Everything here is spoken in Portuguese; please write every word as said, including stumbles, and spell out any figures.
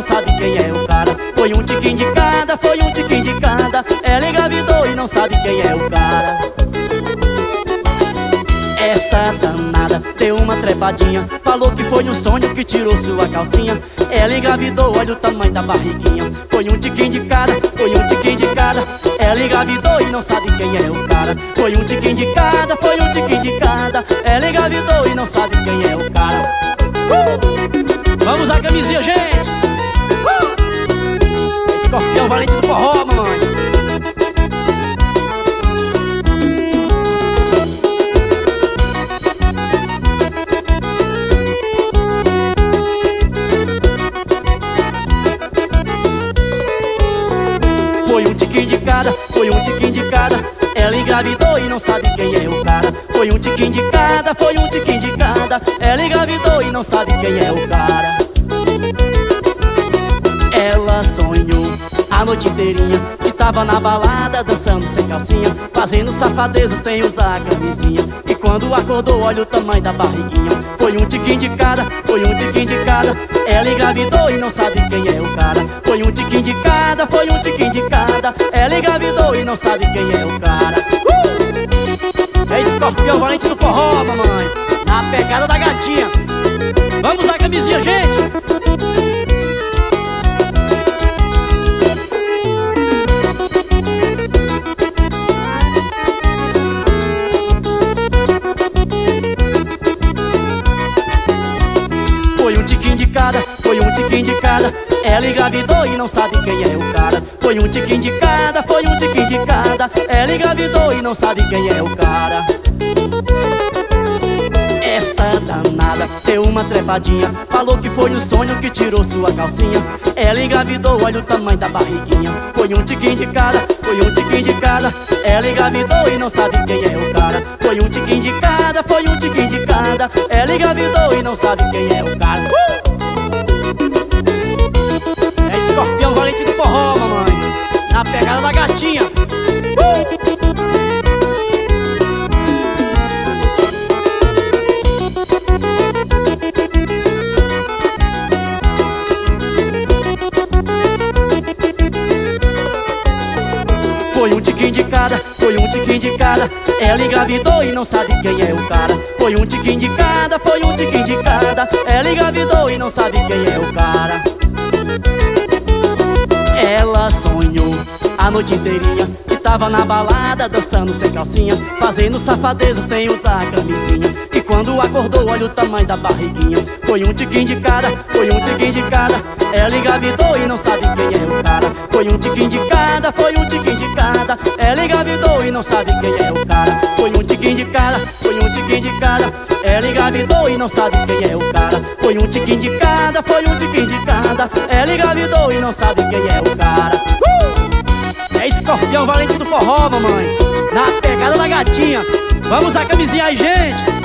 sabe quem é o cara. Foi um tiquinho de cada, foi um tiquinho de cada. Ela engravidou e não sabe quem é o cara. Essa danada deu uma trepadinha, falou que foi um sonho que tirou sua calcinha. Ela engravidou, olha o tamanho da barriguinha. Foi um tiquinho de cada, foi um tiquinho de cada. Ela engravidou e não sabe quem é o cara. Foi um tiquinho de cada, foi um tiquinho de cada. Ela engravidou e não sabe quem é o cara. uh! Vamos usar a camisinha, gente. uh! Escorpião valente do forró, mamãe. Foi um tiquinho de cada, foi um tiquinho de cada. Ela engravidou e não sabe quem é o cara. Foi um tiquinho de cada, foi um tiquinho de cada. Ela engravidou e não sabe quem é o cara. Ela sonhou a noite inteirinha que tava na balada dançando sem calcinha, fazendo safadeza sem usar a camisinha. E quando acordou, olha o tamanho da barriguinha. Foi um tiquinho de cada, foi um tiquinho de cada. Ela engravidou e não sabe quem é o cara. Foi um tiquinho de cada, foi um tiquinho de cada. Ela engravidou e não sabe quem é o cara. uh! É Escorpião valente do forró, mamãe, na pegada da gatinha. Vamos usar a camisinha, gente. Foi um tiquinho de cada, foi um tiquinho de cada. Ela engravidou e não sabe quem é o cara. Foi um tiquinho de cada, foi um tiquinho de cada. Ela engravidou e não sabe quem é o cara. Essa danada deu uma trepadinha, falou que foi um sonho que tirou sua calcinha. Ela engravidou, olha o tamanho da barriguinha. Foi um tiquinho de cada, foi um tiquinho de cada. Ela engravidou e não sabe quem é o cara. Foi um tiquinho de cada, foi um tiquinho de cada. Ela engravidou e não sabe quem é o cara. uh! É Escorpião valente do forró, mamãe, na pegada da gatinha. uh! Foi um tiquinho de cada, foi um tiquinho de cada. Ela engravidou e não sabe quem é o cara. Foi um tiquinho de cada, foi um tiquinho de cada. Ela engravidou e não sabe quem é o cara. Ela sonhou a noite inteirinha que tava na balada dançando sem calcinha, fazendo safadeza sem usar a camisinha. E quando acordou, olha o tamanho da barriguinha. Foi um tiquinho de cada, foi um tiquinho de cada. Ela engravidou e não sabe quem é o cara. Foi um tiquinho de cada, foi um tiquinho de cada. Ela engravidou e não sabe quem é o cara. Foi um tiquinho de cada, foi um tiquinho de cada. Ela engravidou e não sabe quem é o cara. Foi um tiquinho de cada, foi um tiquinho de cada. Ela engravidou e não sabe quem é o cara. uh! É Escorpião valente do forró, mamãe, na pegada da gatinha. Vamos usar a camisinha aí, gente.